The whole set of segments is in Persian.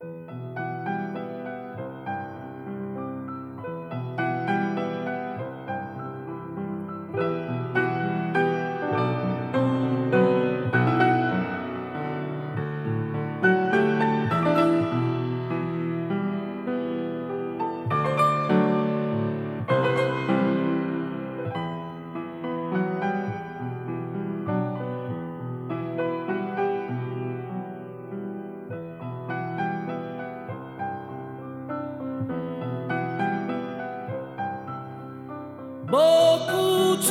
با کوچه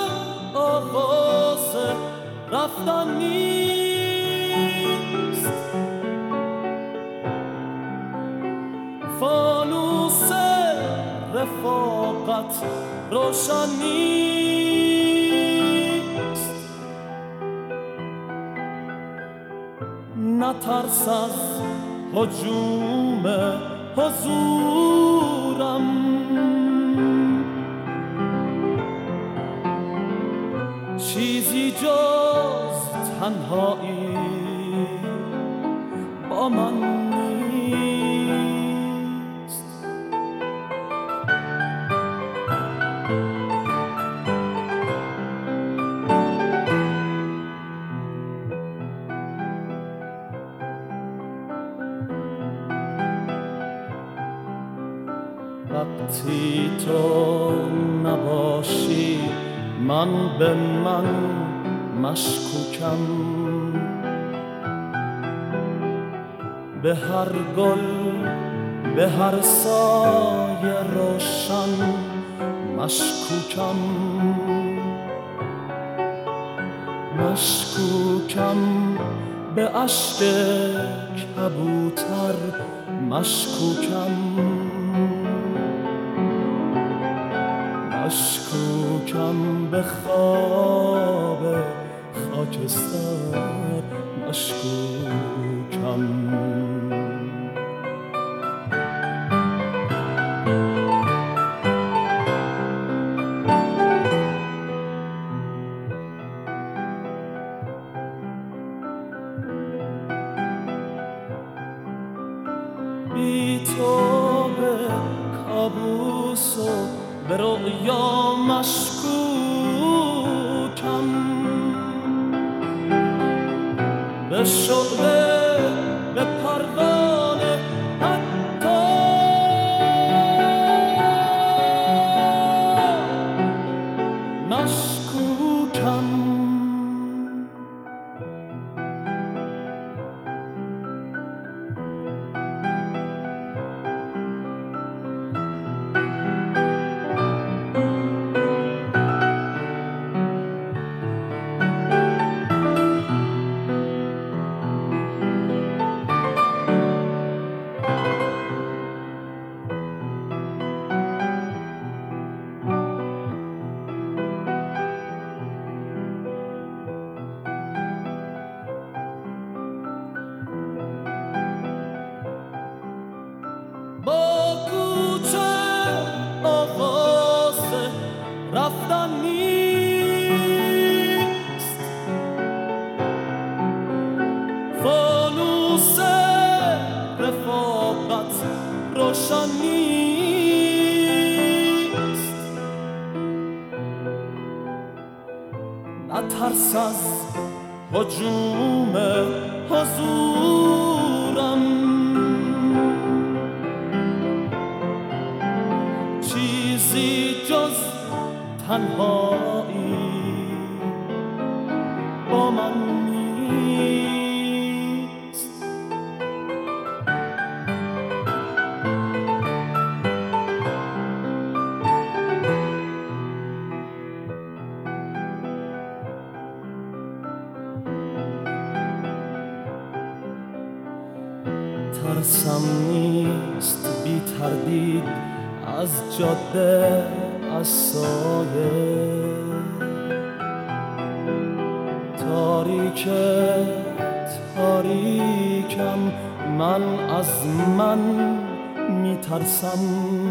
آغاز رفتن نیست، فانوس رفاقت روشن نیست. نترس از هجوم حضورم، چیزی جز تنهایی با من نیست. وقتی تو نباشی من به من مشکوکم، به هر گل به هر سایه روشن مشکوکم، مشکوکم به اشک کبوتر مشکوکم، مشکوکم به خواب خاکستر مشکوکم. بی تو به کابوس و به رؤیا مشکوکم، به شعله به پروانه حتی مشکوکم. با کوچه آغاز رفتن نیست، فانوس رفاقت روشن نیست. نترس از هجوم حضورم، چیزی جز تنهایی با من نیست. ترسم نیست بی تردید از جاده، از سایه تاریک تاریکم، من از من میترسم،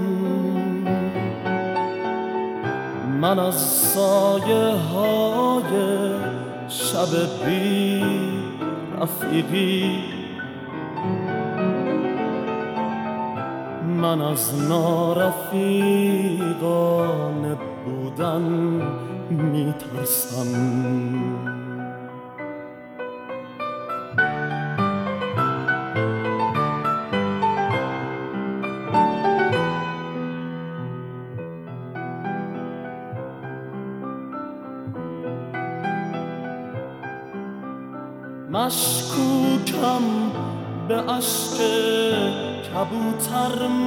من از سایه های شب بی رفیقی من از نارفیقانه بودن میترسم. مشکوکم به اشک کبوتر،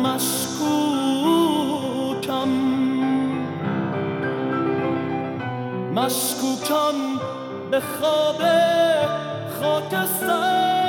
مشکوکم به خواب خاکستر.